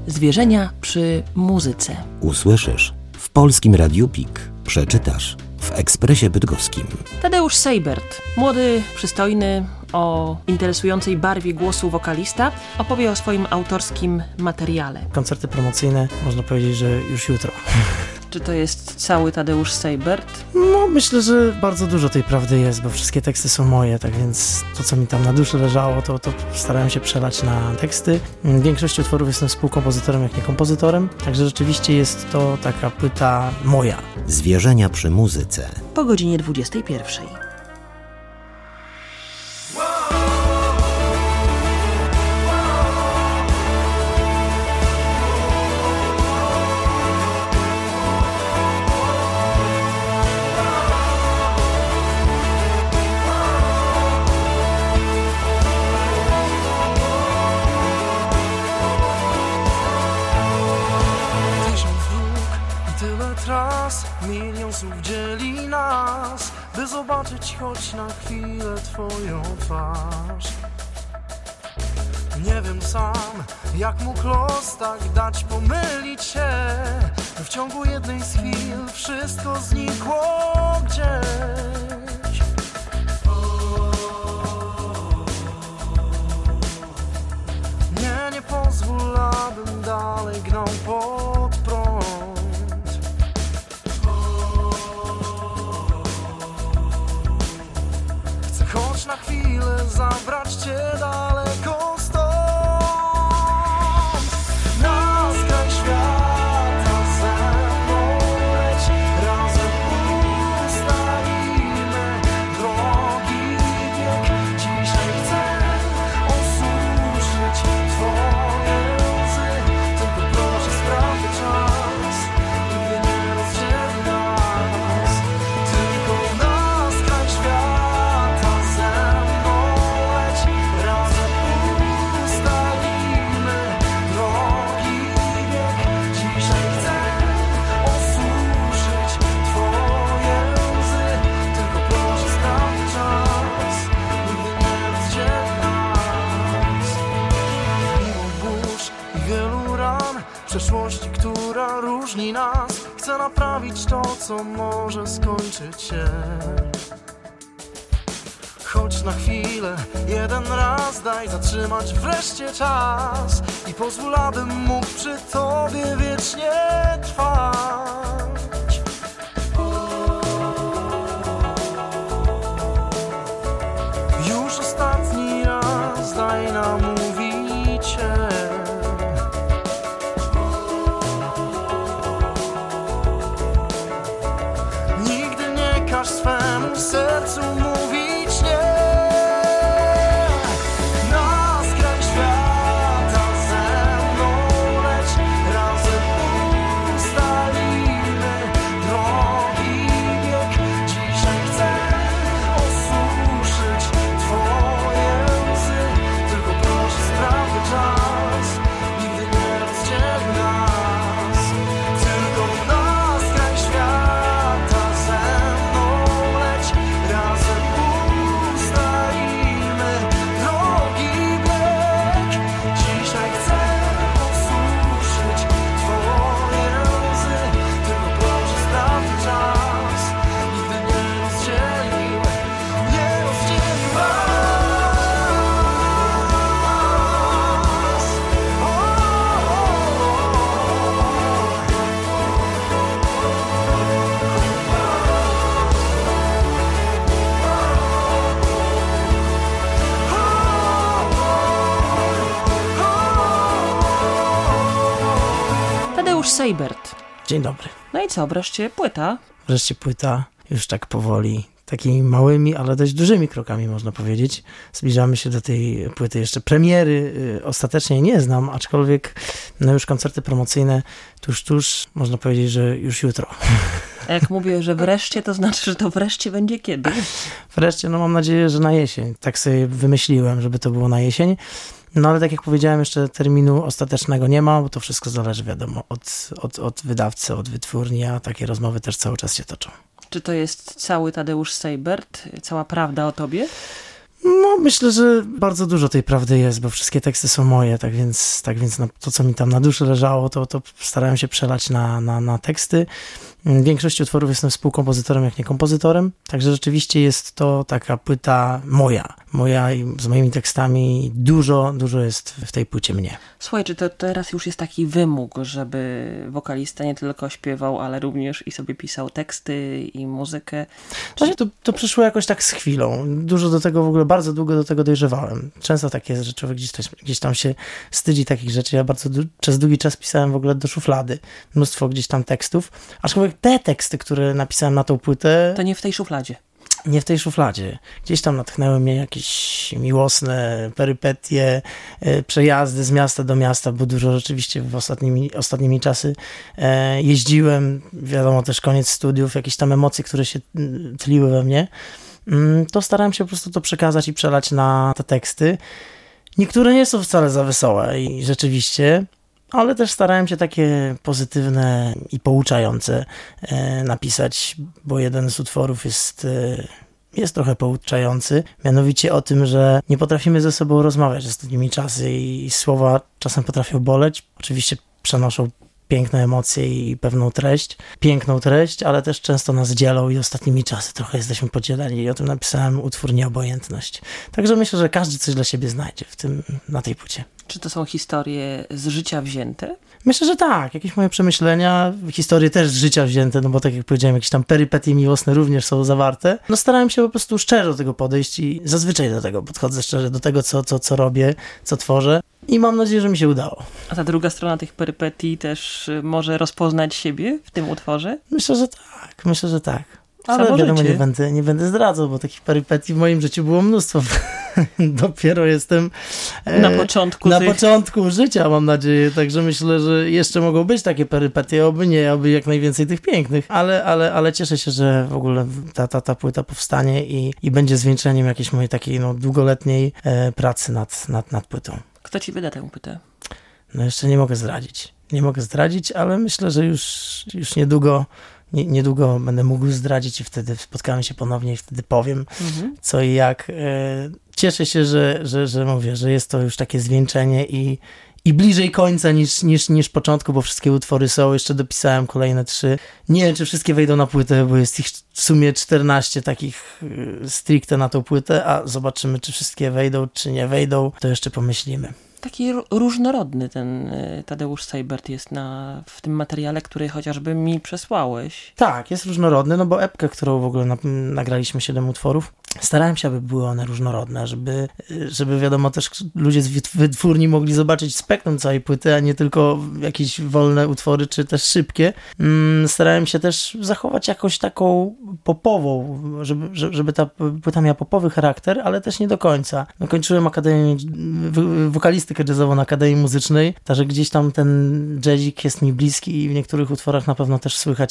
Zwierzenia przy muzyce. Usłyszysz w Polskim Radiu PIK. Przeczytasz w Ekspresie Bydgoskim. Tadeusz Seibert, młody, przystojny, o interesującej barwie głosu wokalista, opowie o swoim autorskim materiale. Koncerty promocyjne, można powiedzieć, że już jutro. Czy to jest cały Tadeusz Seibert? No, myślę, że bardzo dużo tej prawdy jest, bo wszystkie teksty są moje, tak więc to, co mi tam na duszy leżało, to starałem się przelać na teksty. W większości utworów jestem współkompozytorem, jak nie kompozytorem, także rzeczywiście jest to taka płyta moja. Zwierzenia przy muzyce. Po godzinie 21. Milion słów dzieli nas, by zobaczyć choć na chwilę twoją twarz. Nie wiem sam, jak mógł los tak dać pomylić się. W ciągu jednej z chwil wszystko znikło gdzieś. Nie pozwól, abym dalej gnał pod prąd. Choć na chwilę zabrać cię daleko stąd. Na skraj świata ze mną leć, razem ustalimy drogi bieg. Dzisiaj chcę osuszyć twoje łzy, tylko proszę sprawdź czas, nigdy nie rozdzieli nas. Tylko na skraj świata przeszłości, która różni nas. Chcę naprawić to, co może skończyć się. Choć na chwilę, jeden raz daj zatrzymać wreszcie czas i pozwól, abym mógł przy tobie wiecznie trwać. Już ostatni raz daj namówić cię. Swemu sercu mówić nie. Na skraj świata ze mną leć, razem ustalimy drogi bieg. Dzisiaj chcę osuszyć twoje łzy, tylko proszę sprawdź czas, nigdy nie rozdzieli nas. Tylko na skraj świata ze mną razem ustalimy drogi bieg. Dzisiaj chcę osuszyć twoje łzy, tylko proszę sprawdź czas, nigdy nie rozdzielił nas. Tadeusz Seibert. Dzień dobry. No i co, wreszcie płyta? Wreszcie płyta, już tak powoli, takimi małymi, ale dość dużymi krokami, można powiedzieć. Zbliżamy się do tej płyty. Jeszcze premiery ostatecznie nie znam, aczkolwiek no już koncerty promocyjne tuż, można powiedzieć, że już jutro. A jak mówię, że wreszcie, to znaczy, że to wreszcie będzie kiedy? Wreszcie, no mam nadzieję, że na jesień. Tak sobie wymyśliłem, żeby to było na jesień. No ale tak jak powiedziałem, jeszcze terminu ostatecznego nie ma, bo to wszystko zależy, wiadomo, od wydawcy, od wytwórni, a takie rozmowy też cały czas się toczą. Czy to jest cały Tadeusz Seibert? Cała prawda o tobie? No, myślę, że bardzo dużo tej prawdy jest, bo wszystkie teksty są moje, tak więc to, co mi tam na duszy leżało, to starałem się przelać na teksty. W większości utworów jestem współkompozytorem, jak nie kompozytorem, także rzeczywiście jest to taka płyta moja i z moimi tekstami. Dużo jest w tej płycie mnie. Słuchaj, czy to teraz już jest taki wymóg, żeby wokalista nie tylko śpiewał, ale również i sobie pisał teksty i muzykę? Znaczy, to przyszło jakoś tak z chwilą. Dużo do tego w ogóle, bardzo długo do tego dojrzewałem. Często tak jest, że człowiek gdzieś tam się wstydzi takich rzeczy. Ja przez długi czas pisałem w ogóle do szuflady. Mnóstwo gdzieś tam tekstów. Aczkolwiek te teksty, które napisałem na tą płytę... To nie w tej szufladzie. Nie w tej szufladzie. Gdzieś tam natchnęły mnie jakieś miłosne perypetie, przejazdy z miasta do miasta, bo dużo rzeczywiście w ostatnimi czasy jeździłem. Wiadomo, też koniec studiów, jakieś tam emocje, które się tliły we mnie. To starałem się po prostu to przekazać i przelać na te teksty. Niektóre nie są wcale za wesołe i rzeczywiście... ale też starałem się takie pozytywne i pouczające napisać, bo jeden z utworów jest trochę pouczający, mianowicie o tym, że nie potrafimy ze sobą rozmawiać ostatnimi czasy i słowa czasem potrafią boleć, oczywiście przenoszą piękne emocje i piękną treść, ale też często nas dzielą i ostatnimi czasy trochę jesteśmy podzieleni i o tym napisałem utwór Nieobojętność. Także myślę, że każdy coś dla siebie znajdzie na tej płycie. Czy to są historie z życia wzięte? Myślę, że tak. Jakieś moje przemyślenia, historie też z życia wzięte, no bo tak jak powiedziałem, jakieś tam perypetie miłosne również są zawarte. No starałem się po prostu szczerze do tego podejść i zazwyczaj do tego podchodzę szczerze, do tego, co robię, co tworzę i mam nadzieję, że mi się udało. A ta druga strona tych perypetii też może rozpoznać siebie w tym utworze? Myślę, że tak. Ale wiadomo, nie będę zdradzał, bo takich perypetii w moim życiu było mnóstwo. Dopiero jestem na początku życia, mam nadzieję, także myślę, że jeszcze mogą być takie perypetie, oby jak najwięcej tych pięknych, ale cieszę się, że w ogóle ta płyta powstanie i będzie zwieńczeniem jakiejś mojej takiej długoletniej pracy nad płytą. Kto ci wyda tę płytę? No jeszcze nie mogę zdradzić, ale myślę, że już niedługo będę mógł zdradzić i wtedy spotkamy się ponownie i wtedy powiem co i jak. Cieszę się, że mówię, że jest to już takie zwieńczenie i bliżej końca niż początku, bo wszystkie utwory są. Jeszcze dopisałem kolejne 3. Nie wiem, czy wszystkie wejdą na płytę, bo jest ich w sumie 14 takich stricte na tą płytę, a zobaczymy, czy wszystkie wejdą, czy nie wejdą. To jeszcze pomyślimy. Taki różnorodny ten Tadeusz Seibert jest w tym materiale, który chociażby mi przesłałeś. Tak, jest różnorodny, no bo epkę, którą w ogóle nagraliśmy 7 utworów, starałem się, aby były one różnorodne, żeby wiadomo też ludzie z wytwórni mogli zobaczyć spektrum całej płyty, a nie tylko jakieś wolne utwory, czy też szybkie. Starałem się też zachować jakąś taką popową, żeby ta płyta miała popowy charakter, ale też nie do końca. Kończyłem wokalistykę jazzową na Akademii Muzycznej, także gdzieś tam ten jazzik jest mi bliski i w niektórych utworach na pewno też słychać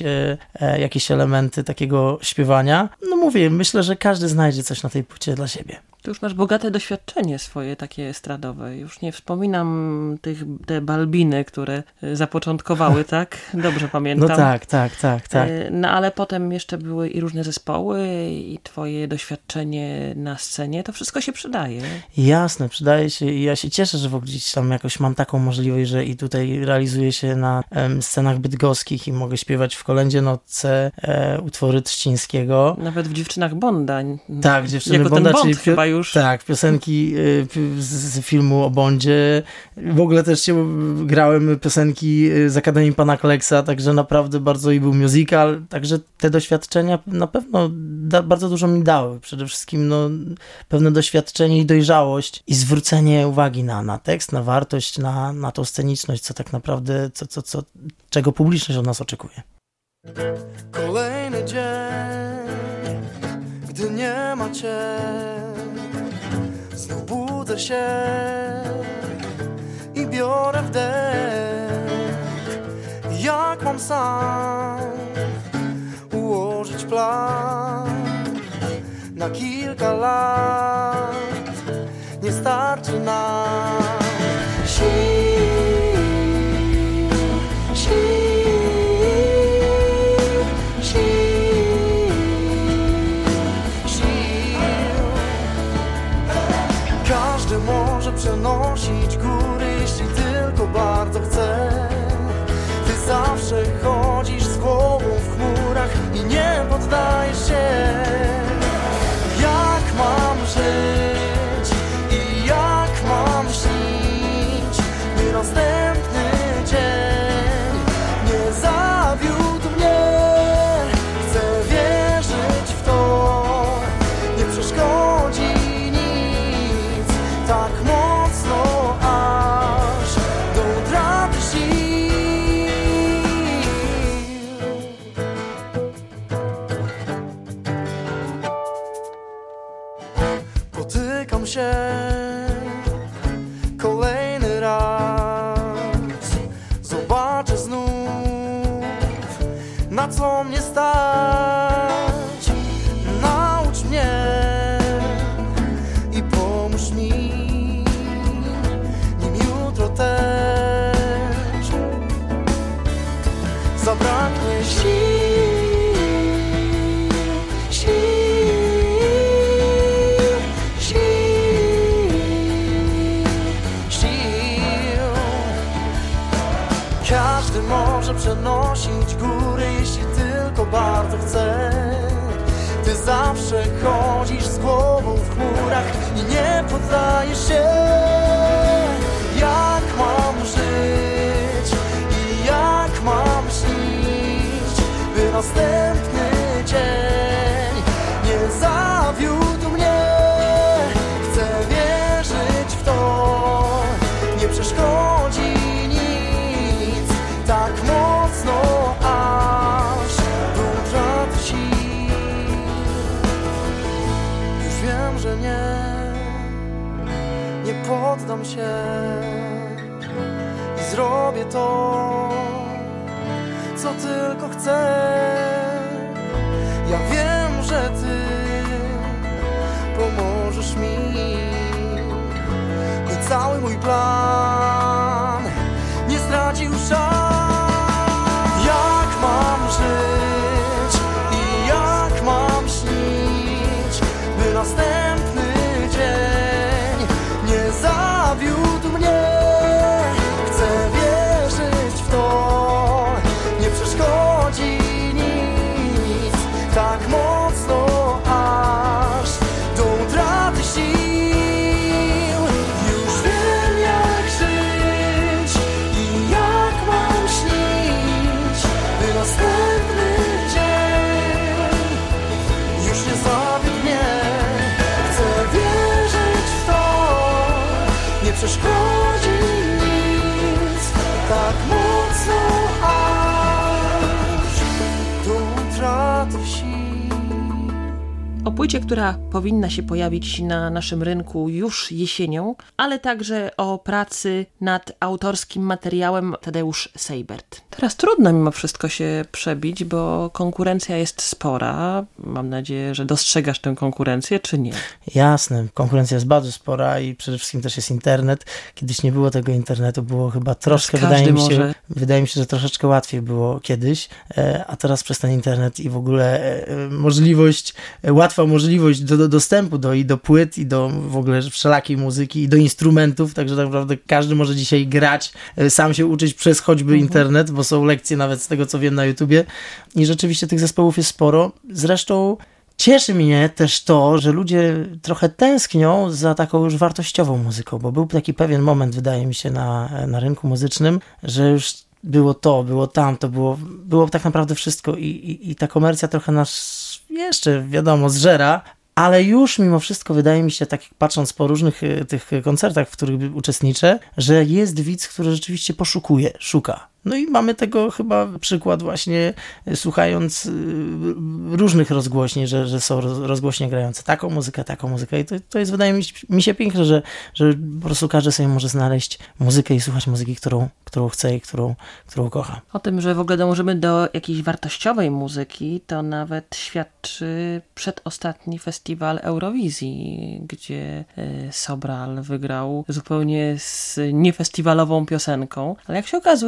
jakieś elementy takiego śpiewania. No mówię, myślę, że każdy znajdzie coś na tej płycie dla siebie. Ty już masz bogate doświadczenie swoje takie estradowe. Już nie wspominam te balbiny, które zapoczątkowały, tak? Dobrze pamiętam. No tak. No ale potem jeszcze były i różne zespoły i twoje doświadczenie na scenie. To wszystko się przydaje. Jasne, przydaje się i ja się cieszę, że w ogóle gdzieś tam jakoś mam taką możliwość, że i tutaj realizuję się na scenach bydgoskich i mogę śpiewać w Kolędzie Nocce utwory Trzcińskiego. Nawet w Dziewczynach Bonda. Tak, Dziewczyny jako Bonda, ten Bond czyli chyba już. Tak, piosenki z filmu o Bondzie. W ogóle też grałem piosenki z Akademii Pana Kleksa, także naprawdę bardzo i był musical, także te doświadczenia na pewno bardzo dużo mi dały. Przede wszystkim pewne doświadczenie i dojrzałość i zwrócenie uwagi na tekst, na wartość, na tą sceniczność, co tak naprawdę, czego publiczność od nas oczekuje. Kolejny dzień, gdy nie ma cię, znów budzę się i biorę wdech. Jak mam sam ułożyć plan na kilka lat? Nie starczy nam przenosić góry, jeśli tylko bardzo chcę. Ty zawsze chodzisz z głową w chmurach i nie poddajesz się. Jak mam żyć i jak mam śnić, by następny dzień nie zawiódł mnie. Chcę wierzyć w to, nie przeszkodzi nic tak mocno, aż do utraty sił. Potykam się kolejny raz, zobaczę znów, na co mnie stać. Naucz mnie i pomóż mi, nim jutro też zabraknie sił, sił. Każdy może przenosić góry, jeśli tylko bardzo chce. Ty zawsze chodzisz z głową w chmurach i nie poddajesz się. Jak mam żyć i jak mam śnić, by następny dzień nie zawiódł mnie. Chcę wierzyć w to, nie przeszkodzi nic tak mocno, aż do utraty sił. Już wiem, że nie poddam się i zrobię to, co tylko chcę. Ja wiem, że Ty pomożesz mi, by cały mój plan nie stracił szans. Jak mam żyć i jak mam śnić, by następny dzień nie zawiódł mnie. Chcę wierzyć w to, nie przeszkodzi nic tak mocno, aż do utraty sił. Już wiem, jak żyć i jak mam śnić, by następny dzień już nie zawiódł mnie. Chcę wierzyć w to, nie przeszkodzi nic tak mocno, aż do utraty sił. O płycie, która powinna się pojawić na naszym rynku już jesienią, ale także o pracy nad autorskim materiałem Tadeusz Seibert. Teraz trudno mimo wszystko się przebić, bo konkurencja jest spora. Mam nadzieję, że dostrzegasz tę konkurencję, czy nie? Jasne, konkurencja jest bardzo spora i przede wszystkim też jest internet. Kiedyś nie było tego internetu, było chyba troszkę, wydaje mi się, że troszeczkę łatwiej było kiedyś, a teraz przez ten internet i w ogóle łatwa możliwość do dostępu do płyt i do w ogóle wszelakiej muzyki i do instrumentów, także tak naprawdę każdy może dzisiaj grać, sam się uczyć przez choćby internet, bo są lekcje nawet z tego, co wiem, na YouTubie i rzeczywiście tych zespołów jest sporo. Zresztą cieszy mnie też to, że ludzie trochę tęsknią za taką już wartościową muzyką, bo był taki pewien moment, wydaje mi się, na rynku muzycznym, że już było to, było tamto, było tak naprawdę wszystko i ta komercja trochę nas jeszcze, wiadomo, zżera, ale już mimo wszystko wydaje mi się, tak patrząc po różnych tych koncertach, w których uczestniczę, że jest widz, który rzeczywiście szuka. No i mamy tego chyba przykład właśnie słuchając różnych rozgłośni, że są rozgłośnie grające taką muzykę i to jest, wydaje mi się piękne, że po prostu każdy sobie może znaleźć muzykę i słuchać muzyki, którą chce i którą kocha. O tym, że w ogóle dążymy do jakiejś wartościowej muzyki, to nawet świadczy przedostatni festiwal Eurowizji, gdzie Sobral wygrał zupełnie z niefestiwalową piosenką, ale jak się okazuje,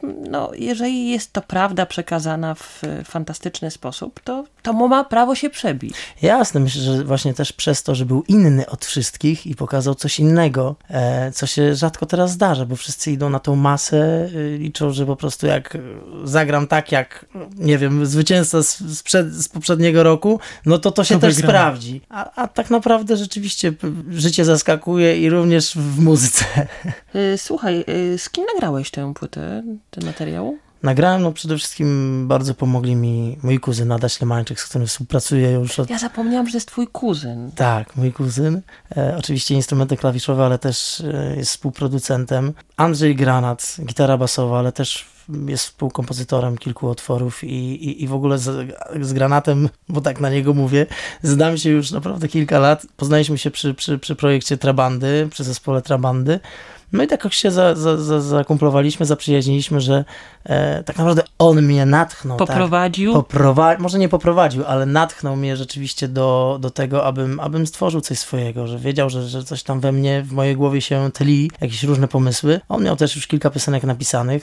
no, jeżeli jest to prawda przekazana w fantastyczny sposób, to ma prawo się przebić. Jasne, myślę, że właśnie też przez to, że był inny od wszystkich i pokazał coś innego, co się rzadko teraz zdarza, bo wszyscy idą na tą masę, liczą, że po prostu jak zagram tak jak, nie wiem, zwycięzca z poprzedniego roku, no to się też sprawdzi. A tak naprawdę rzeczywiście życie zaskakuje i również w muzyce. Słuchaj, z kim nagrałeś tę płytę, ten materiał? Nagrałem, no przede wszystkim bardzo pomogli mi mój kuzyn Adaś Lemańczyk, z którym współpracuję już od... Ja zapomniałam, że to jest twój kuzyn. Tak, mój kuzyn. Oczywiście instrumenty klawiszowe, ale też jest współproducentem. Andrzej Granat, gitara basowa, ale też jest współkompozytorem kilku utworów i w ogóle z Granatem, bo tak na niego mówię, znam się już naprawdę kilka lat. Poznaliśmy się przy projekcie Trabandy, przy zespole Trabandy. No i tak jak się zakumplowaliśmy, zaprzyjaźniliśmy, że tak naprawdę on mnie natchnął. Poprowadził? Tak, może nie poprowadził, ale natchnął mnie rzeczywiście do tego, abym stworzył coś swojego, że wiedział, że coś tam we mnie, w mojej głowie się tli, jakieś różne pomysły. On miał też już kilka piosenek napisanych,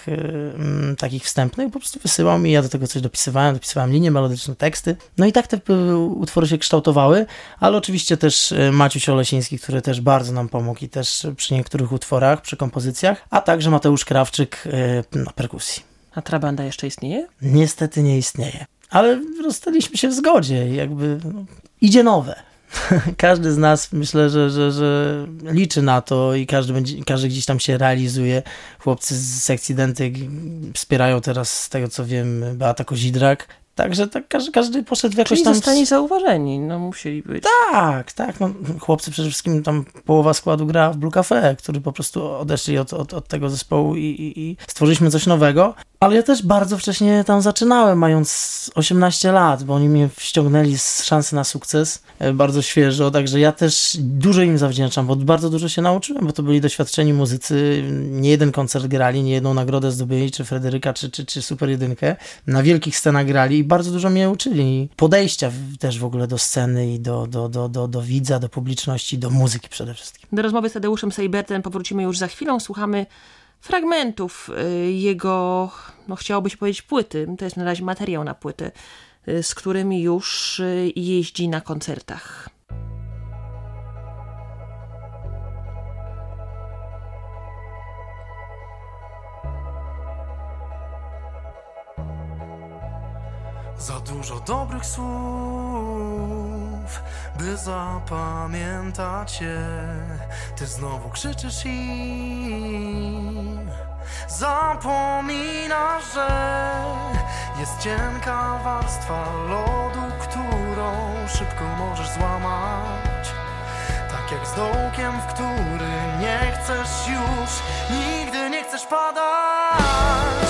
takich wstępnych, po prostu wysyłał mi, ja do tego coś dopisywałem linie melodyczne, teksty. No i tak te utwory się kształtowały, ale oczywiście też Maciuś Olesiński, który też bardzo nam pomógł i też przy niektórych utworach, przy kompozycjach, a także Mateusz Krawczyk na perkusji. A Trabanda jeszcze istnieje? Niestety nie istnieje, ale rozstaliśmy się w zgodzie i jakby idzie nowe. Każdy z nas, myślę, że liczy na to i każdy gdzieś tam się realizuje. Chłopcy z sekcji Dentyk wspierają teraz, z tego co wiem, Beata Kozidrak. Także tak, każdy poszedł w jakoś tam... Czyli zostali zauważeni, no musieli być. Tak, no, chłopcy przede wszystkim tam połowa składu gra w Blue Cafe, który po prostu odeszli od tego zespołu i stworzyliśmy coś nowego, ale ja też bardzo wcześnie tam zaczynałem, mając 18 lat, bo oni mnie ściągnęli z szansy na sukces bardzo świeżo, także ja też dużo im zawdzięczam, bo bardzo dużo się nauczyłem, bo to byli doświadczeni muzycy, nie jeden koncert grali, nie jedną nagrodę zdobyli, czy Fryderyka, czy Super Jedynkę, na wielkich scenach grali i bardzo dużo mnie uczyli. Podejścia też w ogóle do sceny i do widza, do publiczności, do muzyki przede wszystkim. Do rozmowy z Tadeuszem Sejbertem powrócimy już za chwilę. Słuchamy fragmentów jego, no chciałoby się powiedzieć, płyty. To jest na razie materiał na płyty, z którymi już jeździ na koncertach. Za dużo dobrych słów, by zapamiętać je. Ty znowu krzyczysz i zapominasz, że jest cienka warstwa lodu, którą szybko możesz złamać. Tak jak z dołkiem, w który nie chcesz już, nigdy nie chcesz padać.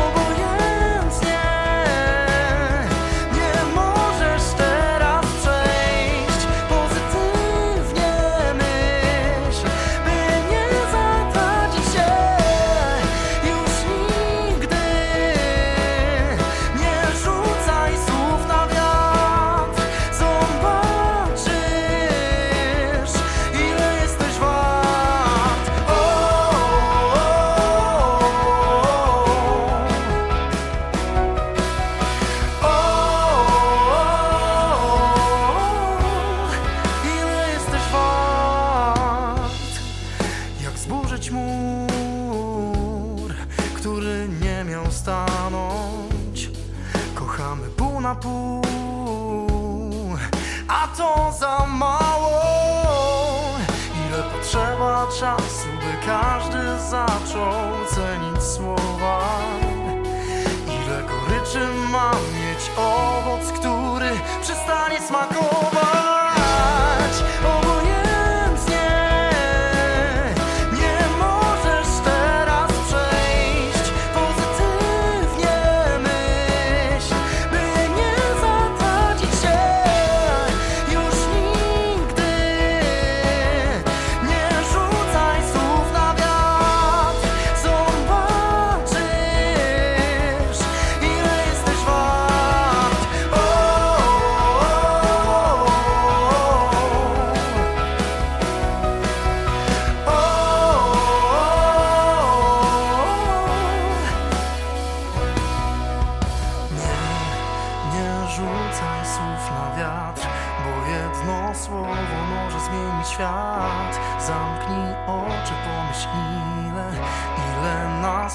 Czasu, by każdy zaczął cenić słowa. Ile goryczy ma mieć owoc, który przestanie smakować. Obojętnie, nie możesz teraz przejść. Pozytywnie myśl, by nie zatracić się już nigdy. Nie rzucaj słów na wiatr, zobaczysz,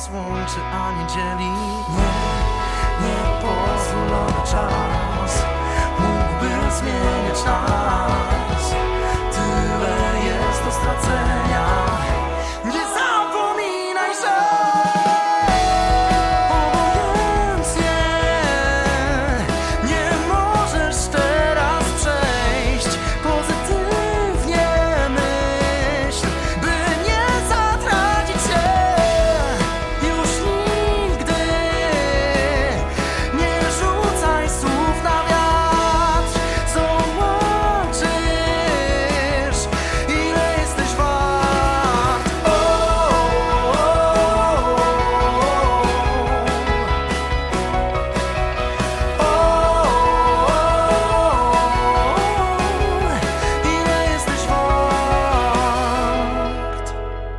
nas łączy, a nie dzieli. Nie pozwól, aby czas mógłby zmieniać nas. Tyle jest do stracenia. Nie zapominaj, że obojętnie nie możesz teraz przejść. Pozytywnie myśl, by nie zatracić się. Już nigdy nie rzucaj słów na wiatr. Zobaczysz, ile jesteś wart. Ile jesteś wart.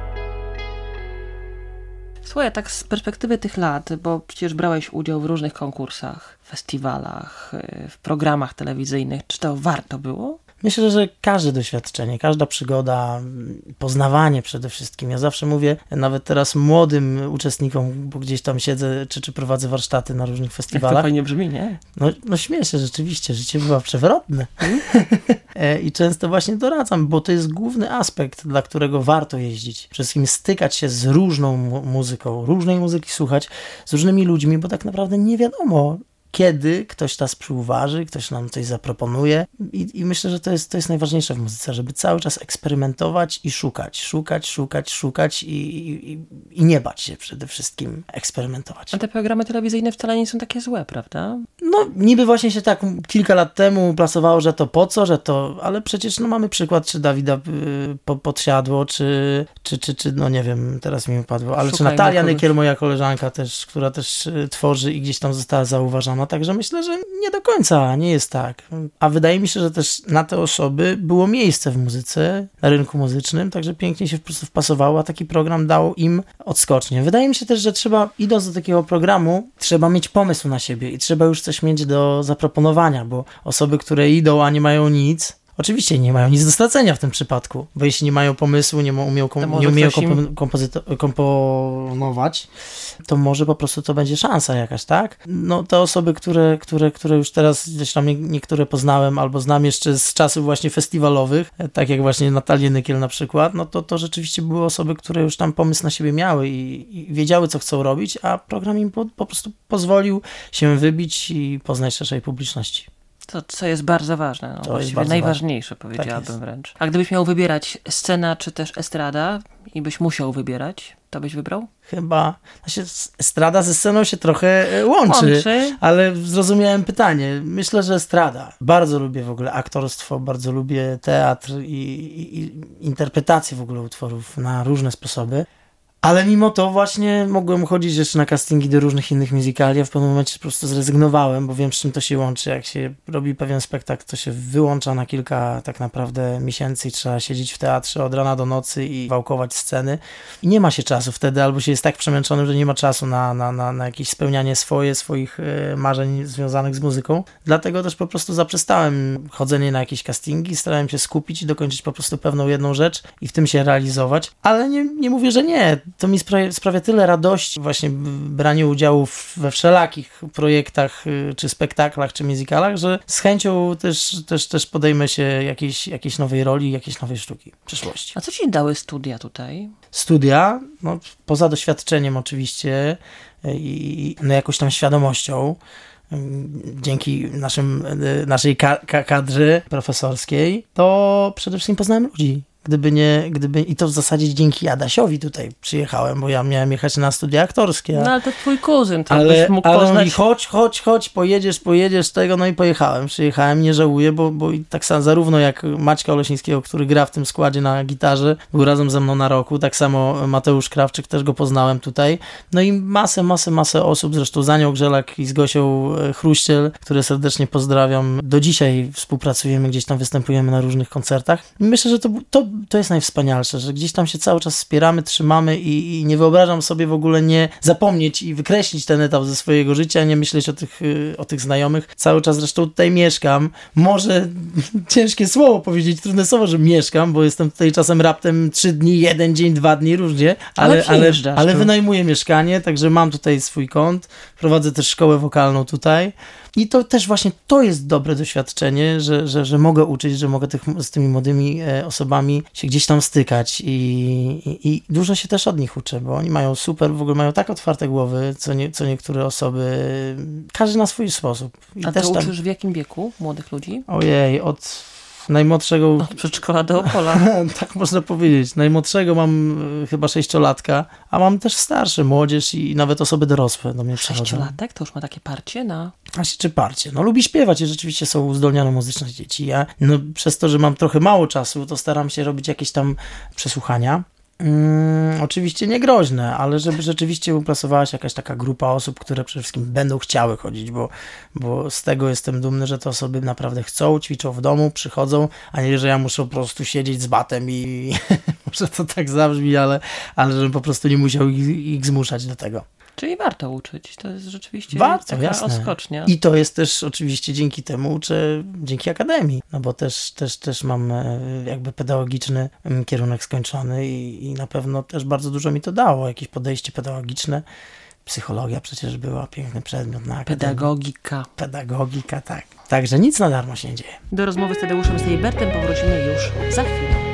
Słuchaj, a tak z perspektywy tych lat, bo przecież brałeś udział w różnych konkursach, festiwalach, w programach telewizyjnych. Czy to warto było? Myślę, że każde doświadczenie, każda przygoda, poznawanie przede wszystkim. Ja zawsze mówię, nawet teraz młodym uczestnikom, bo gdzieś tam siedzę, czy prowadzę warsztaty na różnych Jak festiwalach. to fajnie brzmi, nie? No śmieję się, rzeczywiście, życie bywa przewrotne. I często właśnie doradzam, bo to jest główny aspekt, dla którego warto jeździć. Przede wszystkim stykać się z różną muzyką, różnej muzyki słuchać, z różnymi ludźmi, bo tak naprawdę nie wiadomo, kiedy ktoś nas przyuważy, ktoś nam coś zaproponuje i myślę, że to jest najważniejsze w muzyce, żeby cały czas eksperymentować i szukać i nie bać się przede wszystkim eksperymentować. A te programy telewizyjne wcale nie są takie złe, prawda? No niby właśnie się tak kilka lat temu plasowało, że to po co, że to, ale przecież no mamy przykład, czy Dawida Podsiadło, czy no nie wiem, teraz mi upadło, ale czy Natalia Nykiel, moja koleżanka też, która też tworzy i gdzieś tam została zauważona. Także myślę, że nie do końca nie jest tak. A wydaje mi się, że też na te osoby było miejsce w muzyce, na rynku muzycznym, także pięknie się po prostu wpasowało, a taki program dał im odskocznie. Wydaje mi się też, że trzeba, idąc do takiego programu, trzeba mieć pomysł na siebie i trzeba już coś mieć do zaproponowania, bo osoby, które idą, a nie mają nic, oczywiście nie mają nic do stracenia w tym przypadku, bo jeśli nie mają pomysłu, nie umieją komponować, to może po prostu to będzie szansa jakaś, tak? No te osoby, które już teraz gdzieś tam niektóre poznałem albo znam jeszcze z czasów właśnie festiwalowych, tak jak właśnie Natalię Nykiel na przykład, no to rzeczywiście były osoby, które już tam pomysł na siebie miały i wiedziały, co chcą robić, a program im po prostu pozwolił się wybić i poznać szerszej publiczności. To, co jest bardzo ważne, no, właściwie najważniejsze, powiedziałabym tak wręcz. A gdybyś miał wybierać scena czy też estrada i byś musiał wybierać, to byś wybrał? Chyba, estrada ze sceną się trochę łączy, ale zrozumiałem pytanie. Myślę, że estrada. Bardzo lubię w ogóle aktorstwo, bardzo lubię teatr i interpretację w ogóle utworów na różne sposoby. Ale mimo to właśnie mogłem chodzić jeszcze na castingi do różnych innych musicali, a w pewnym momencie po prostu zrezygnowałem, bo wiem, z czym to się łączy. Jak się robi pewien spektakl, to się wyłącza na kilka tak naprawdę miesięcy i trzeba siedzieć w teatrze od rana do nocy i wałkować sceny. I nie ma się czasu wtedy, albo się jest tak przemęczonym, że nie ma czasu na jakieś spełnianie swoich marzeń związanych z muzyką. Dlatego też po prostu zaprzestałem chodzenie na jakieś castingi, starałem się skupić i dokończyć po prostu pewną jedną rzecz i w tym się realizować. Ale nie mówię, że nie. To mi sprawia tyle radości właśnie branie udziału we wszelakich projektach, czy spektaklach, czy musicalach, że z chęcią też podejmę się jakiejś nowej roli, jakiejś nowej sztuki w przyszłości. A co ci dały studia tutaj? Studia, no poza doświadczeniem oczywiście i no jakąś tam świadomością, dzięki naszej kadrze profesorskiej, to przede wszystkim poznałem ludzi. I to w zasadzie dzięki Adasiowi tutaj przyjechałem, bo ja miałem jechać na studia aktorskie. No ale to twój kuzyn, to byś mógł poznać. Chodź, pojedziesz tego, no i pojechałem. Przyjechałem, nie żałuję, bo i tak samo zarówno jak Maćka Olesińskiego, który gra w tym składzie na gitarze, był razem ze mną na roku, tak samo Mateusz Krawczyk, też go poznałem tutaj. No i masę osób, zresztą z Anią Grzelak i z Gosią Chruściel, które serdecznie pozdrawiam. Do dzisiaj współpracujemy, gdzieś tam występujemy na różnych koncertach. I myślę, że to to jest najwspanialsze, że gdzieś tam się cały czas wspieramy, trzymamy i nie wyobrażam sobie w ogóle nie zapomnieć i wykreślić ten etap ze swojego życia, nie myśleć o tych znajomych. Cały czas zresztą tutaj mieszkam. Może ciężkie słowo powiedzieć, trudne słowo, że mieszkam, bo jestem tutaj czasem raptem 3 dni, 1 dzień, 2 dni, różnie, ale wynajmuję mieszkanie, także mam tutaj swój kąt, prowadzę też szkołę wokalną tutaj. I to też właśnie to jest dobre doświadczenie, że mogę uczyć, że mogę z tymi młodymi osobami się gdzieś tam stykać i dużo się też od nich uczę, bo oni mają super, w ogóle mają tak otwarte głowy, co niektóre osoby, każdy na swój sposób. A ty uczysz w jakim wieku młodych ludzi? Ojej, od najmłodszego... Od przedszkola do Opola. Tak można powiedzieć. Najmłodszego mam chyba 6-latka, a mam też starsze, młodzież i nawet osoby dorosłe do mnie przychodzą. 6-latek? To już ma takie parcie na... Czy parcie? No lubi śpiewać i rzeczywiście są uzdolnione muzycznie dzieci. Ja przez to, że mam trochę mało czasu, to staram się robić jakieś tam przesłuchania. Oczywiście nie groźne, ale żeby rzeczywiście upracowała się jakaś taka grupa osób, które przede wszystkim będą chciały chodzić, bo z tego jestem dumny, że te osoby naprawdę chcą, ćwiczą w domu, przychodzą, a nie, że ja muszę po prostu siedzieć z batem i może to tak zabrzmi, ale żebym po prostu nie musiał ich zmuszać do tego. Czyli warto uczyć, to jest rzeczywiście taka odskocznia. I to jest też oczywiście dzięki temu uczę, dzięki Akademii, no bo też mam jakby pedagogiczny kierunek skończony i na pewno też bardzo dużo mi to dało, jakieś podejście pedagogiczne. Psychologia przecież była, piękny przedmiot na Akademii. Pedagogika, tak. Także nic na darmo się nie dzieje. Do rozmowy z Tadeuszem Sejbertem powrócimy już za chwilę.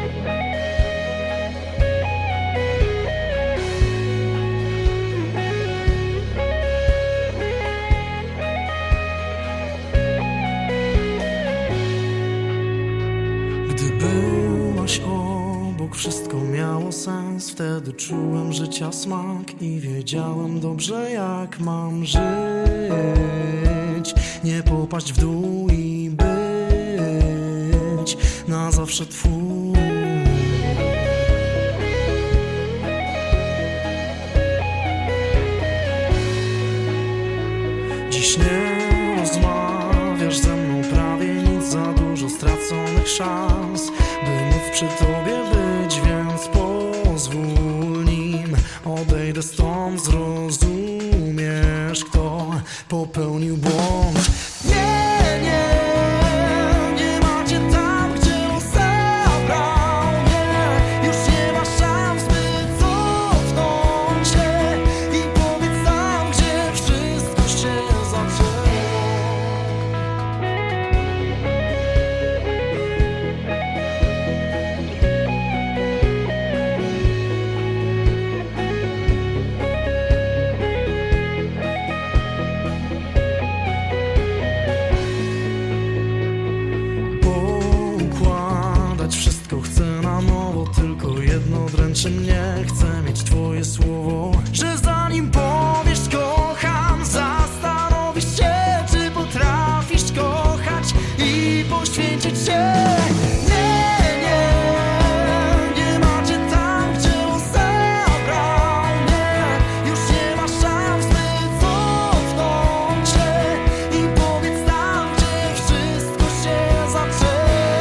Wszystko miało sens, wtedy czułem życia smak i wiedziałem dobrze jak mam żyć. Nie popaść w dół i być na zawsze twój. Dziś nie rozmawiasz ze mną prawie nic, za dużo straconych szans, by móc przy tobie być. Więc pozwól, nim odejdę stąd, zrozumiesz, kto popełnił błąd. Nie macie tam, gdzie los zabrał mnie. Już nie ma szans, by cofnąć się i powiedz tam, gdzie wszystko się zaczęło. Dręczy mnie, chcę mieć twoje słowo, że zanim powiesz kocham, zastanowisz się, czy potrafisz kochać i poświęcić się. Nie macie tam, gdzie los zabrał mnie. Już nie ma szans, by cofnąć się i powiedz tam, gdzie wszystko się zaczęło.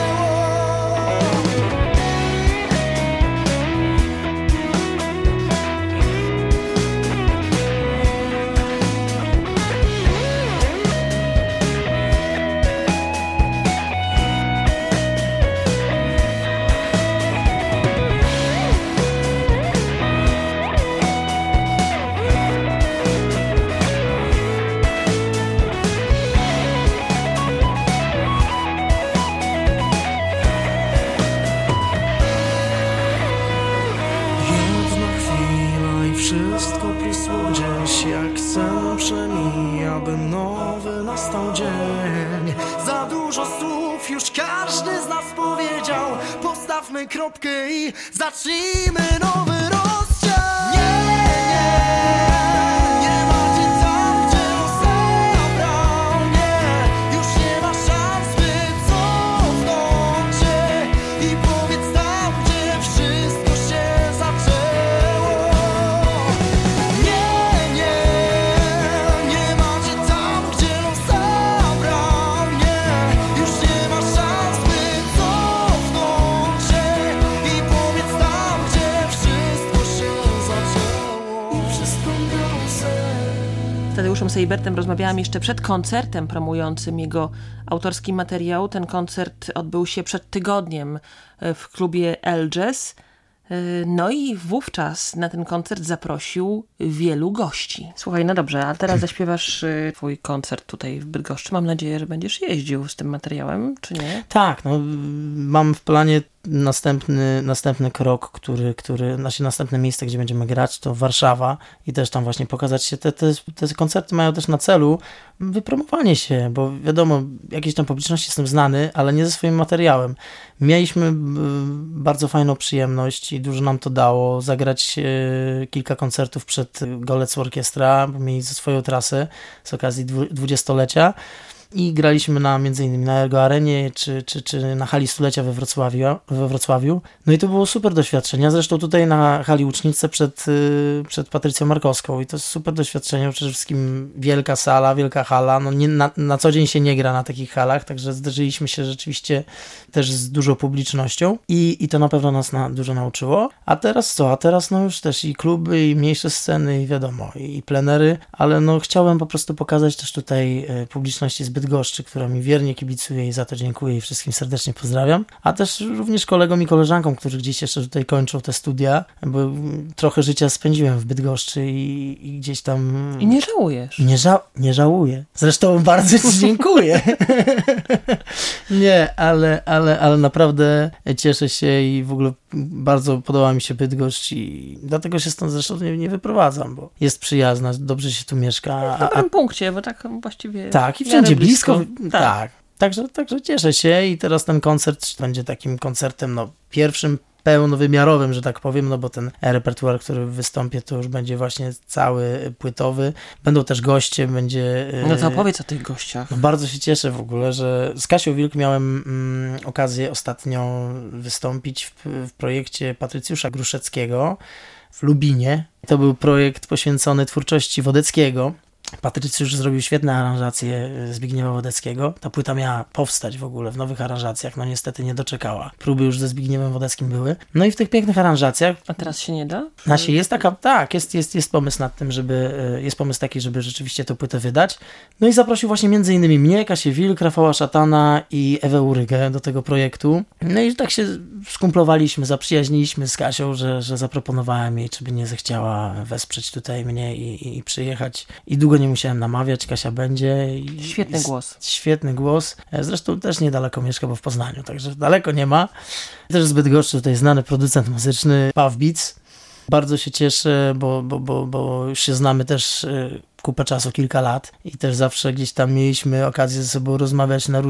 Wszystko plusło gdzieś, jak sen przemija, by nowy nastał dzień. Za dużo słów już każdy z nas powiedział. Postawmy kropkę i zacznijmy nowy rozdział. Nie macie tam, gdzie los zabrał mnie. Już nie ma szans, by cofnąć się i powiedz tam, gdzie wszystko się zaczęło. I Tadeuszem Sejbertem rozmawiałam jeszcze przed koncertem promującym jego autorski materiał. Ten koncert odbył się przed tygodniem w klubie El-Jazz. No i wówczas na ten koncert zaprosił wielu gości. Słuchaj, no dobrze, a teraz zaśpiewasz twój koncert tutaj w Bydgoszczy. Mam nadzieję, że będziesz jeździł z tym materiałem, czy nie? Tak, no, mam w planie następny krok, następne miejsce, gdzie będziemy grać, to Warszawa i też tam właśnie pokazać się. Te koncerty mają też na celu wypromowanie się, bo wiadomo, jakiejś tam publiczności jestem znany, ale nie ze swoim materiałem. Mieliśmy bardzo fajną przyjemność i dużo nam to dało zagrać kilka koncertów przed Golec Orkiestra, bo mieli swoją trasę z okazji 20-lecia. I graliśmy między innymi na Ergo Arenie czy na hali stulecia we Wrocławiu. No i to było super doświadczenie. Zresztą tutaj na hali Łucznicy przed Patrycją Markowską. I to jest super doświadczenie. Przede wszystkim wielka sala, wielka hala. No na co dzień się nie gra na takich halach, także zderzyliśmy się rzeczywiście też z dużą publicznością i to na pewno nas dużo nauczyło. A teraz co? A teraz no już też i kluby, i mniejsze sceny, i wiadomo, i plenery, ale no chciałem po prostu pokazać też tutaj publiczności z Bydgoszczy, która mi wiernie kibicuje i za to dziękuję i wszystkim serdecznie pozdrawiam, a też również kolegom i koleżankom, którzy gdzieś jeszcze tutaj kończą te studia, bo trochę życia spędziłem w Bydgoszczy i gdzieś tam... I nie żałujesz? Nie żałuję. Zresztą bardzo ci dziękuję. Nie, ale naprawdę cieszę się i w ogóle bardzo podoba mi się Bydgoszcz i dlatego się stąd zresztą nie wyprowadzam, bo jest przyjazna, dobrze się tu mieszka. W dobrym punkcie, bo tak właściwie... Tak, i wszędzie blisko. Tak. Także cieszę się i teraz ten koncert będzie takim koncertem, no pierwszym pełnowymiarowym, że tak powiem, no bo ten repertuar, który wystąpię, to już będzie właśnie cały płytowy. Będą też goście, będzie... No to opowiedz o tych gościach. No bardzo się cieszę w ogóle, że z Kasią Wilk miałem okazję ostatnio wystąpić w projekcie Patrycjusza Gruszeckiego w Lubinie. To był projekt poświęcony twórczości Wodeckiego. Patrycjusz zrobił świetne aranżacje Zbigniewa Wodeckiego. Ta płyta miała powstać w ogóle w nowych aranżacjach, no niestety nie doczekała. Próby już ze Zbigniewem Wodeckim były. No i w tych pięknych aranżacjach... A teraz się nie da? Jest taka, tak, jest pomysł nad tym, jest pomysł taki, żeby rzeczywiście tę płytę wydać. No i zaprosił właśnie między innymi mnie, Kasię Wilk, Rafała Szatana i Ewę Urygę do tego projektu. No i tak się skumplowaliśmy, zaprzyjaźniliśmy z Kasią, że zaproponowałem jej, czy by nie zechciała wesprzeć tutaj mnie i przyjechać. I długo nie musiałem namawiać, Kasia będzie. Świetny głos. Świetny głos. Zresztą też niedaleko mieszka, bo w Poznaniu, także daleko nie ma. Też z Bydgoszczy tutaj znany producent muzyczny, Paw Beats. Bardzo się cieszę, bo już się znamy też kupę czasu, kilka lat i też zawsze gdzieś tam mieliśmy okazję ze sobą rozmawiać na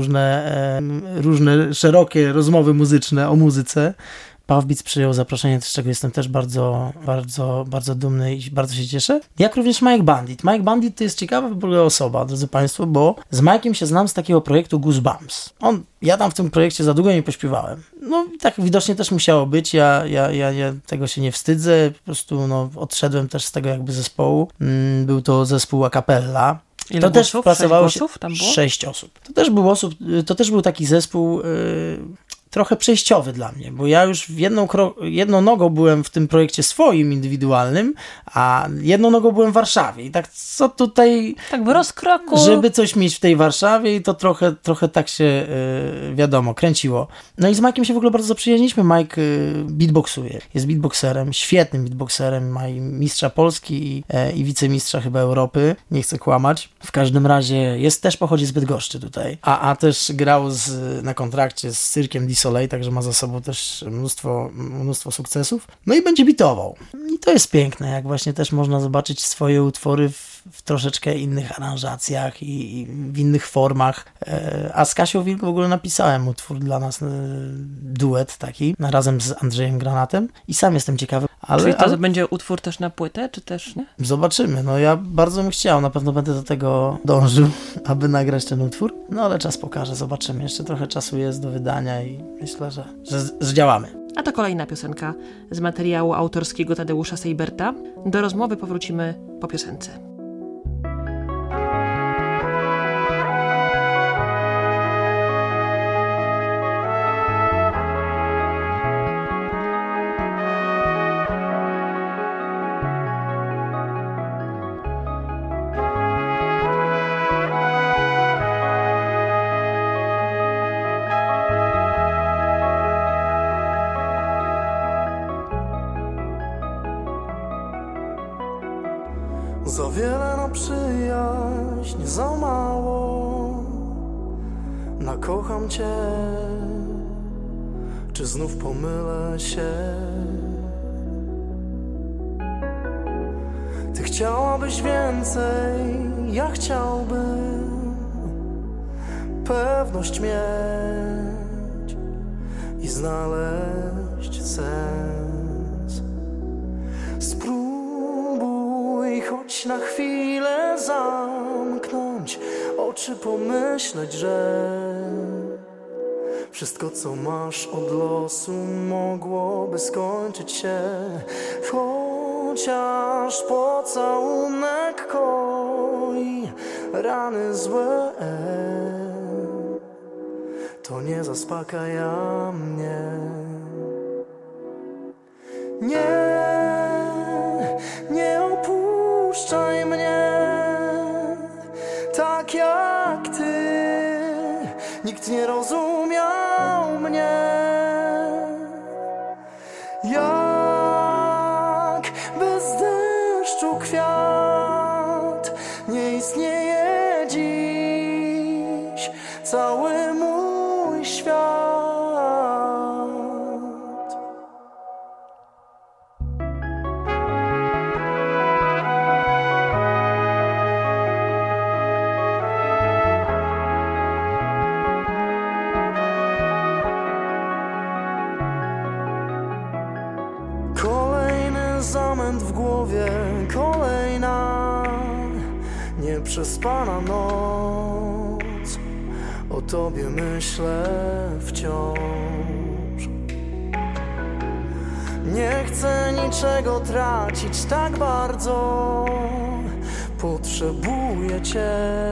różne szerokie rozmowy muzyczne o muzyce. Paw Beats przyjął zaproszenie, z czego jestem też bardzo, bardzo, bardzo dumny i bardzo się cieszę. Jak również Mike Bandit. Mike Bandit to jest ciekawa w ogóle osoba, drodzy Państwo, bo z Mike'iem się znam z takiego projektu Goosebumps. Ja tam w tym projekcie za długo nie pośpiewałem. No i tak widocznie też musiało być. Ja tego się nie wstydzę. Po prostu odszedłem też z tego jakby zespołu. Był to zespół a cappella. Ile to głosów? Też pracowało 6 głosów tam było? 6 osób. To też był taki zespół trochę przejściowy dla mnie, bo ja już jedną nogą byłem w tym projekcie swoim, indywidualnym, a jedną nogą byłem w Warszawie. I tak co tutaj... Tak w rozkroku. Żeby coś mieć w tej Warszawie i to trochę tak się, wiadomo, kręciło. No i z Mike'iem się w ogóle bardzo zaprzyjaźniliśmy. Mike beatboxuje. Jest beatboxerem, świetnym beatboxerem. Ma i mistrza Polski i wicemistrza chyba Europy. Nie chcę kłamać. W każdym razie pochodzi z Bydgoszczy tutaj. A też grał na kontrakcie z cyrkiem Soleil, także ma za sobą też mnóstwo sukcesów. No i będzie bitował. I to jest piękne, jak właśnie też można zobaczyć swoje utwory w troszeczkę innych aranżacjach i w innych formach. A z Kasią Wilk w ogóle napisałem utwór dla nas, duet taki, razem z Andrzejem Granatem i sam jestem ciekawy. Czyli to będzie utwór też na płytę, czy też nie? Zobaczymy. No ja bardzo bym chciał, na pewno będę do tego dążył, aby nagrać ten utwór. No ale czas pokaże, zobaczymy. Jeszcze trochę czasu jest do wydania i myślę, że zdziałamy. A to kolejna piosenka z materiału autorskiego Tadeusza Sejberta. Do rozmowy powrócimy po piosence. Za wiele na przyjaźń, za mało na kocham cię. Czy znów pomylę się? Ty chciałabyś więcej, ja chciałbym pewność mieć i znaleźć sens. Spróbuj choć na chwilę zamknąć oczy, pomyśleć, że wszystko co masz od losu mogłoby skończyć się. Chociaż pocałunek koi rany złe, to nie zaspokaja mnie. Nie opuszczaj mnie tak jak ty. Nikt nie rozumiał mnie. Jak bez deszczu kwiat nie istnieje dziś cały mój świat. Kolejny zamęt w głowie, kolejna nieprzespana noc. O tobie myślę wciąż. Nie chcę niczego tracić tak bardzo. Potrzebuję cię.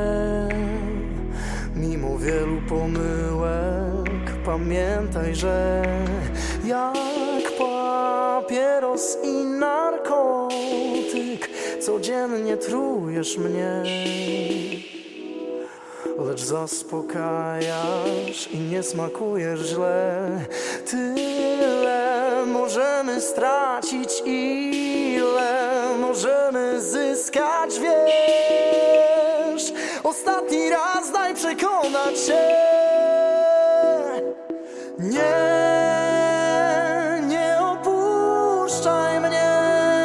Mimo wielu pomyłek pamiętaj, że jak papieros i narkotyk codziennie trujesz mnie, lecz zaspokajasz i nie smakujesz źle. Tyle możemy stracić, ile możemy zyskać, wiesz. Ostatni raz daj przekonać się. Nie opuszczaj mnie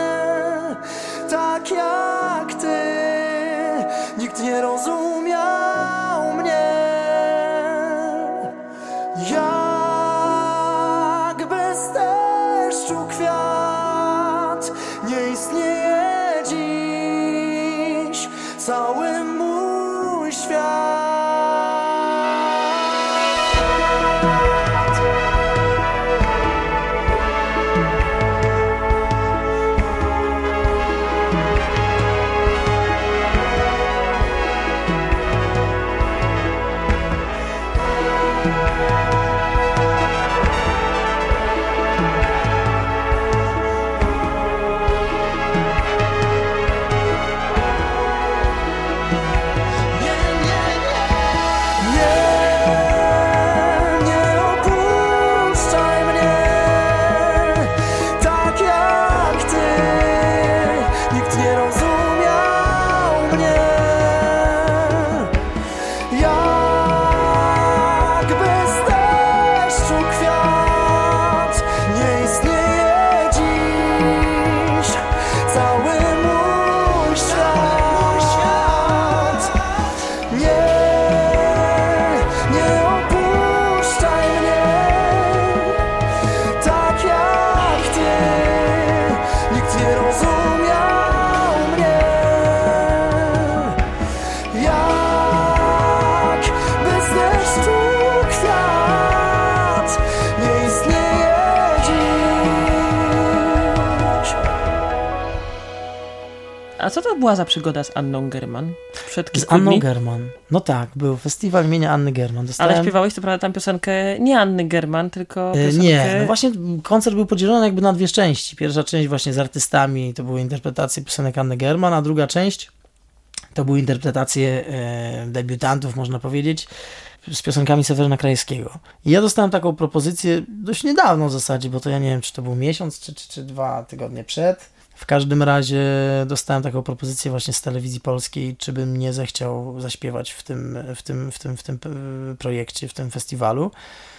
tak jak ty. Nikt nie rozumiał mnie. Jak bez deszczu kwiat nie istnieje dziś cały mój świat. A co to była za przygoda z Anną German? Z Anną German. No tak, był festiwal imienia Anny German. Ale śpiewałeś co prawda tam piosenkę nie Anny German, tylko piosenkę... Nie, no właśnie koncert był podzielony jakby na dwie części. Pierwsza część właśnie z artystami, to były interpretacje piosenek Anny German, a druga część to były interpretacje debiutantów, można powiedzieć, z piosenkami Seweryna Krajewskiego. I ja dostałem taką propozycję dość niedawno w zasadzie, bo to ja nie wiem, czy to był miesiąc, czy 2 tygodnie przed W każdym razie dostałem taką propozycję właśnie z Telewizji Polskiej, czy bym nie zechciał zaśpiewać w tym projekcie, w tym festiwalu.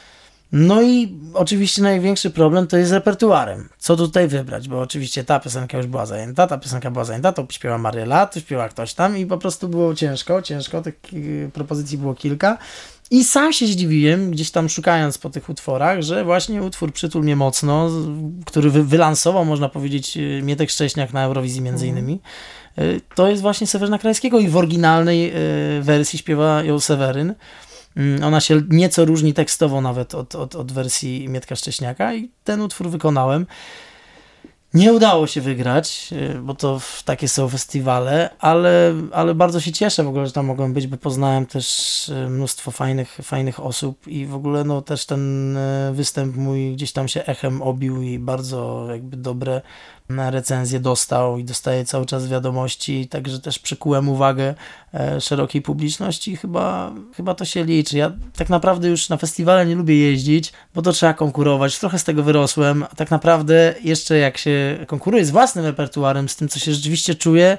No i oczywiście największy problem to jest z repertuarem. Co tutaj wybrać? Bo oczywiście ta piosenka już była zajęta, to śpiewa Mariela, to śpiewa ktoś tam i po prostu było ciężko, tych propozycji było kilka. I sam się zdziwiłem, gdzieś tam szukając po tych utworach, że właśnie utwór Przytul mnie mocno, który wylansował, można powiedzieć, Mietek Szcześniak na Eurowizji między innymi, to jest właśnie Seweryna Krańskiego i w oryginalnej wersji śpiewa ją Seweryn. Ona się nieco różni tekstowo nawet od wersji Mietka Szcześniaka i ten utwór wykonałem. Nie udało się wygrać, bo to takie są festiwale, ale bardzo się cieszę w ogóle, że tam mogłem być, bo poznałem też mnóstwo fajnych osób i w ogóle no też ten występ mój gdzieś tam się echem obił i bardzo jakby dobre recenzje dostał i dostaję cały czas wiadomości, także też przykułem uwagę szerokiej publiczności. Chyba to się liczy. Ja tak naprawdę już na festiwale nie lubię jeździć, bo to trzeba konkurować. Trochę z tego wyrosłem. A tak naprawdę jeszcze jak się konkuruje z własnym repertuarem, z tym, co się rzeczywiście czuje,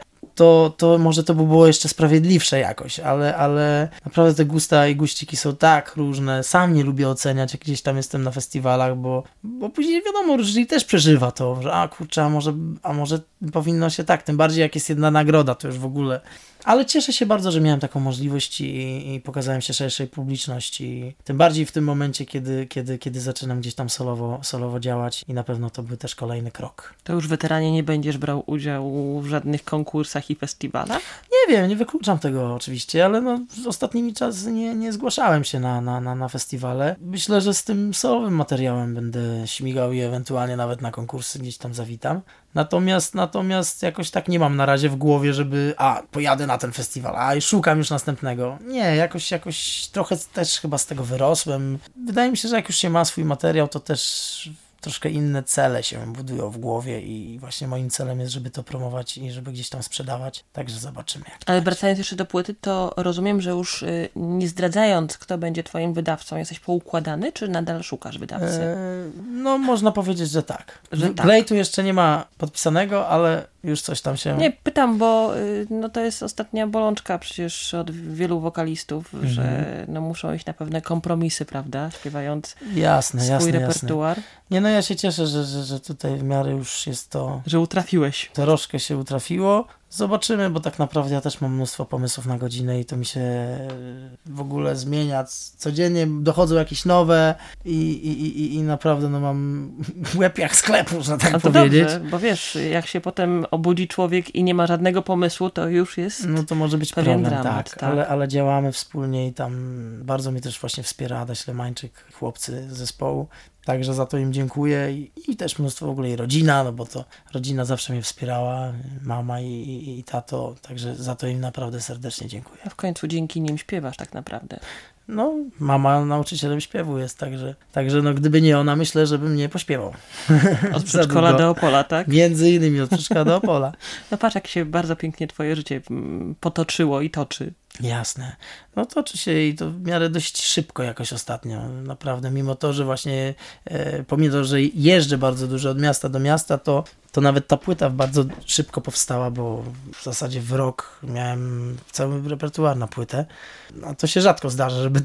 to może to by było jeszcze sprawiedliwsze jakoś, ale naprawdę te gusta i guściki są tak różne. Sam nie lubię oceniać, jak gdzieś tam jestem na festiwalach, bo później wiadomo, jury też przeżywa to, że kurczę, a może powinno się tak, tym bardziej jak jest jedna nagroda, to już w ogóle. Ale cieszę się bardzo, że miałem taką możliwość i pokazałem się szerszej publiczności. Tym bardziej w tym momencie, kiedy zaczynam gdzieś tam solowo działać i na pewno to był też kolejny krok. To już weteranie nie będziesz brał udziału w żadnych konkursach i festiwalach? Nie wiem, nie wykluczam tego oczywiście, ale no w ostatnimi czasy nie zgłaszałem się na festiwale. Myślę, że z tym solowym materiałem będę śmigał i ewentualnie nawet na konkursy gdzieś tam zawitam. Natomiast jakoś tak nie mam na razie w głowie, żeby pojadę na ten festiwal, i szukam już następnego. Nie, jakoś trochę też chyba z tego wyrosłem. Wydaje mi się, że jak już się ma swój materiał, to też troszkę inne cele się budują w głowie i właśnie moim celem jest, żeby to promować i żeby gdzieś tam sprzedawać. Także zobaczymy. Ale wracając jeszcze do płyty, to rozumiem, że już nie zdradzając, kto będzie twoim wydawcą, jesteś poukładany, czy nadal szukasz wydawcy? No można powiedzieć, że tak. Plejtu jeszcze nie ma podpisanego, ale już coś tam się... Nie, pytam, bo no to jest ostatnia bolączka przecież od wielu wokalistów, że no muszą iść na pewne kompromisy, prawda? Śpiewając swój repertuar. Nie, no ja się cieszę, że tutaj w miarę już jest to... Że utrafiłeś. Troszkę się utrafiło. Zobaczymy, bo tak naprawdę ja też mam mnóstwo pomysłów na godzinę i to mi się w ogóle zmienia. Codziennie dochodzą jakieś nowe i naprawdę no mam łeb jak sklepu, można tak powiedzieć. Dobrze, bo wiesz, jak się potem obudzi człowiek i nie ma żadnego pomysłu, to już jest no to może być pewien problem, dramat. tak. Ale działamy wspólnie i tam bardzo mnie też właśnie wspiera Adaś Lemańczyk, chłopcy z zespołu. Także za to im dziękuję i też mnóstwo w ogóle i rodzina, no bo to rodzina zawsze mnie wspierała, mama i tato, także za to im naprawdę serdecznie dziękuję. A w końcu dzięki nim śpiewasz tak naprawdę. No, mama nauczycielem śpiewu jest, także no gdyby nie ona, myślę, że bym nie pośpiewał. Od przedszkola do Opola, tak? Między innymi od przedszkola do Opola. No patrz, jak się bardzo pięknie twoje życie potoczyło i toczy. Jasne. No toczy się i to w miarę dość szybko jakoś ostatnio. Naprawdę, mimo to, że właśnie pomimo to, że jeżdżę bardzo dużo od miasta do miasta, to nawet ta płyta bardzo szybko powstała, bo w zasadzie w rok miałem cały repertuar na płytę. No to się rzadko zdarza, żeby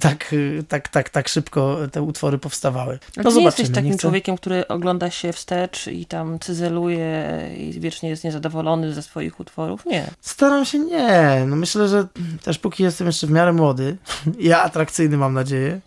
tak szybko te utwory powstawały. No ty nie jesteś takim człowiekiem, który ogląda się wstecz i tam cyzeluje i wiecznie jest niezadowolony ze swoich utworów? Nie. Staram się nie. No myślę, że też póki jestem jeszcze w miarę młody i atrakcyjny, mam nadzieję,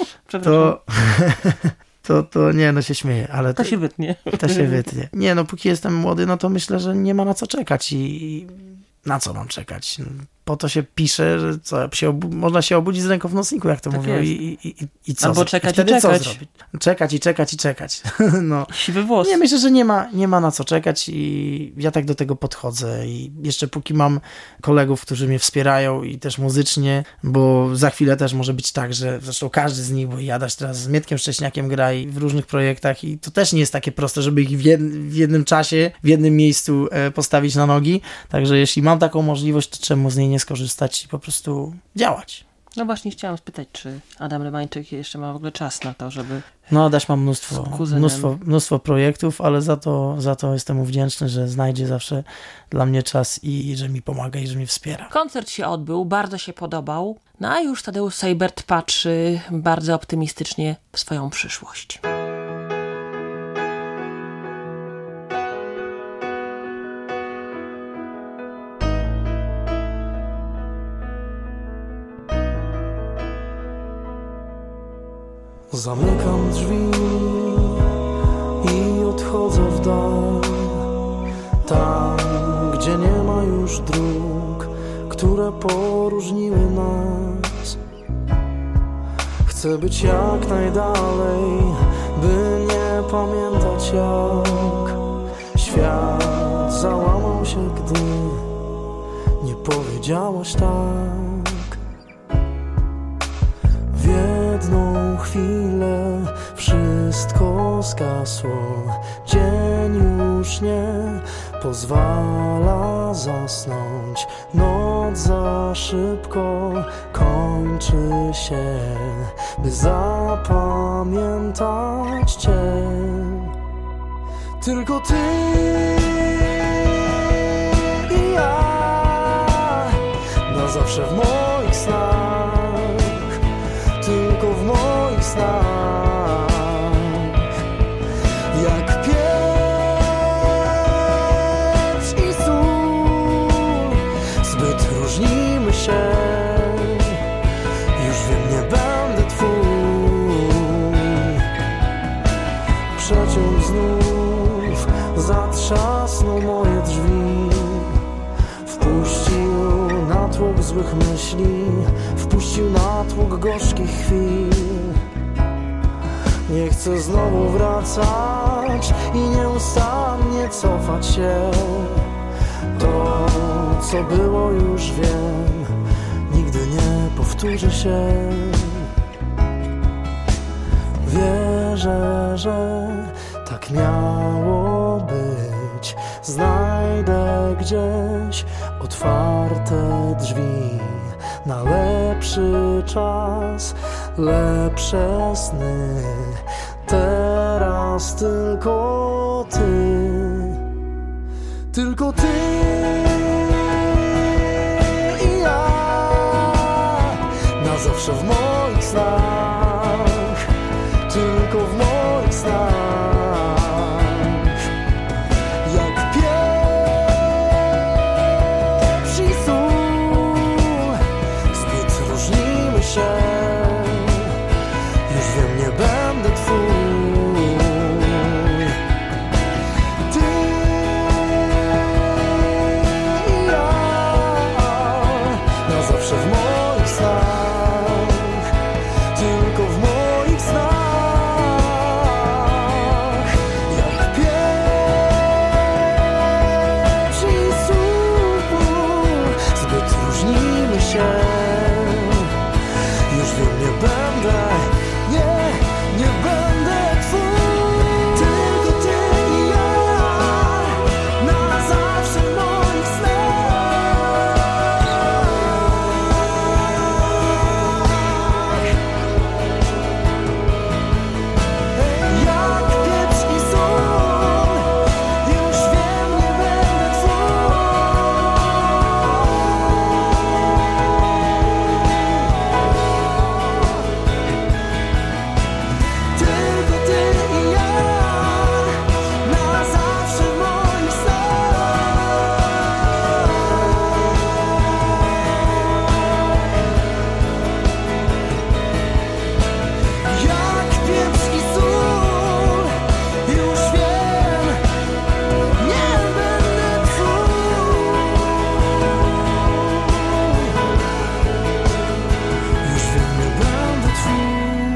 to nie, no się śmieję, ale to się wytnie. To się wytnie. Nie, no póki jestem młody, no to myślę, że nie ma na co czekać i na co mam czekać? Po to się pisze, że można się obudzić z ręką w nocniku, jak to tak mówią i co? Albo czekać wtedy i czekać. Co zrobić? Czekać i czekać. No. Siwy włos. Nie, myślę, że nie ma na co czekać i ja tak do tego podchodzę i jeszcze póki mam kolegów, którzy mnie wspierają i też muzycznie, bo za chwilę też może być tak, że zresztą każdy z nich, bo Adaś teraz z Mietkiem Szcześniakiem gra i w różnych projektach i to też nie jest takie proste, żeby ich w jednym czasie, w jednym miejscu postawić na nogi, także jeśli mam taką możliwość, to czemu z niej nie skorzystać i po prostu działać. No właśnie chciałam spytać, czy Adam Rybańczyk jeszcze ma w ogóle czas na to, żeby... No Adaś mam kuzynem. mnóstwo projektów, ale za to jestem mu wdzięczny, że znajdzie zawsze dla mnie czas i że mi pomaga i że mnie wspiera. Koncert się odbył, bardzo się podobał, no a już Tadeusz Seibert patrzy bardzo optymistycznie w swoją przyszłość. Zamykam drzwi i odchodzę w dal, tam, gdzie nie ma już dróg, które poróżniły nas. Chcę być jak najdalej, by nie pamiętać jak świat załamał się, gdy nie powiedziałaś tak. W jedną chwilę wszystko zgasło, dzień już nie pozwala zasnąć, noc za szybko kończy się, by zapamiętać Cię. Tylko Ty i ja, na zawsze w moich snach, tylko w moich snach. Jak pieprz i sól, zbyt różnimy się. Już wiem, nie będę twój. Przeciąg znów zatrzasnął moje drzwi, wpuścił natłok złych myśli, wpuścił natłok gorzkich chwil. Nie chcę znowu wracać i nieustannie cofać się. To, co było, już wiem, nigdy nie powtórzy się. Wierzę, że tak miało być. Znajdę gdzieś otwarte drzwi na lepszy czas, lepsze sny. Teraz tylko Ty, tylko Ty i ja, na zawsze w moich snach, tylko w moich snach. Jak pieprz i sól, zbyt różnimy się. Już wiem, nie będę twój. Ty i ja, na zawsze w moich snach, tylko w moich snach. Jak pieprz i sól, zbyt różnimy się. Już wiem, nie będę, nie będę twój. Tylko Ty i ja, na zawsze w moich snach. Jak pieprz i sól, już wiem, nie będę twój. Tylko Ty i ja, na zawsze w moich snach. Jak pieprz i sól, już wiem, nie będę twój. Już wiem, nie będę twój.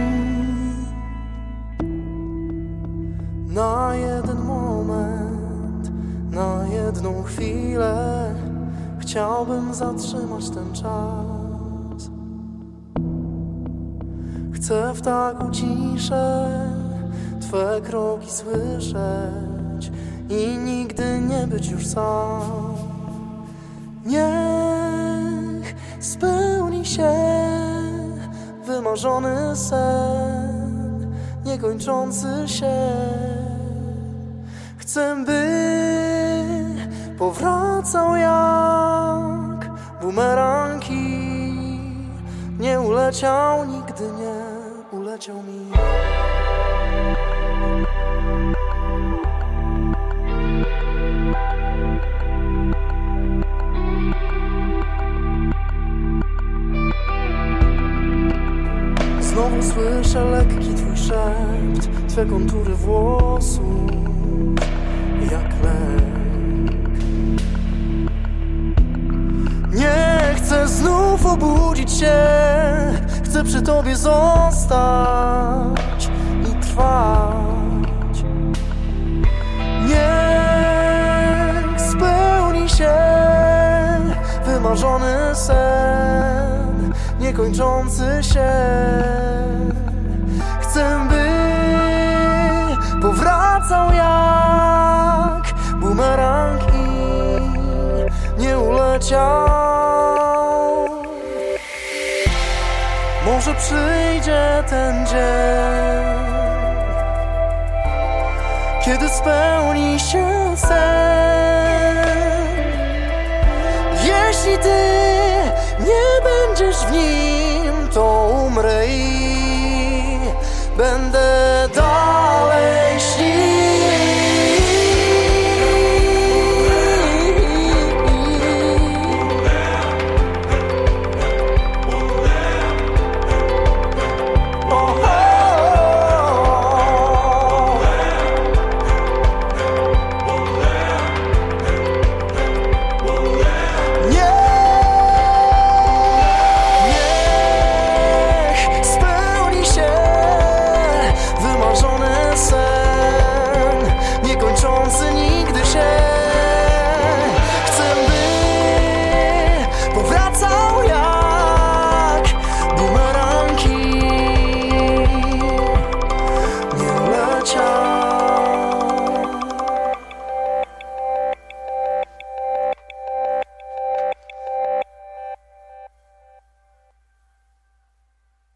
Na jeden moment, na jedną chwilę chciałbym zatrzymać ten czas. Chcę w taką ciszę Twe kroki słyszeć i nigdy nie być już sam. Niech spełni się wymarzony sen, niekończący się. Chcę, by powracał jak bumerang i nie uleciał, nigdy nie uleciał mi. Znowu słyszę lekki twój szept, twe kontury włosów jak lęk. Nie chcę znów obudzić się, chcę przy tobie zostać i trwać. Niech spełni się wymarzony sen, niekończący się. Chcę, by powracał jak bumerang i nie uleciał. Może przyjdzie ten dzień, kiedy spełni się sen. Jeśli ty nie będziesz w nim, to umrę i będę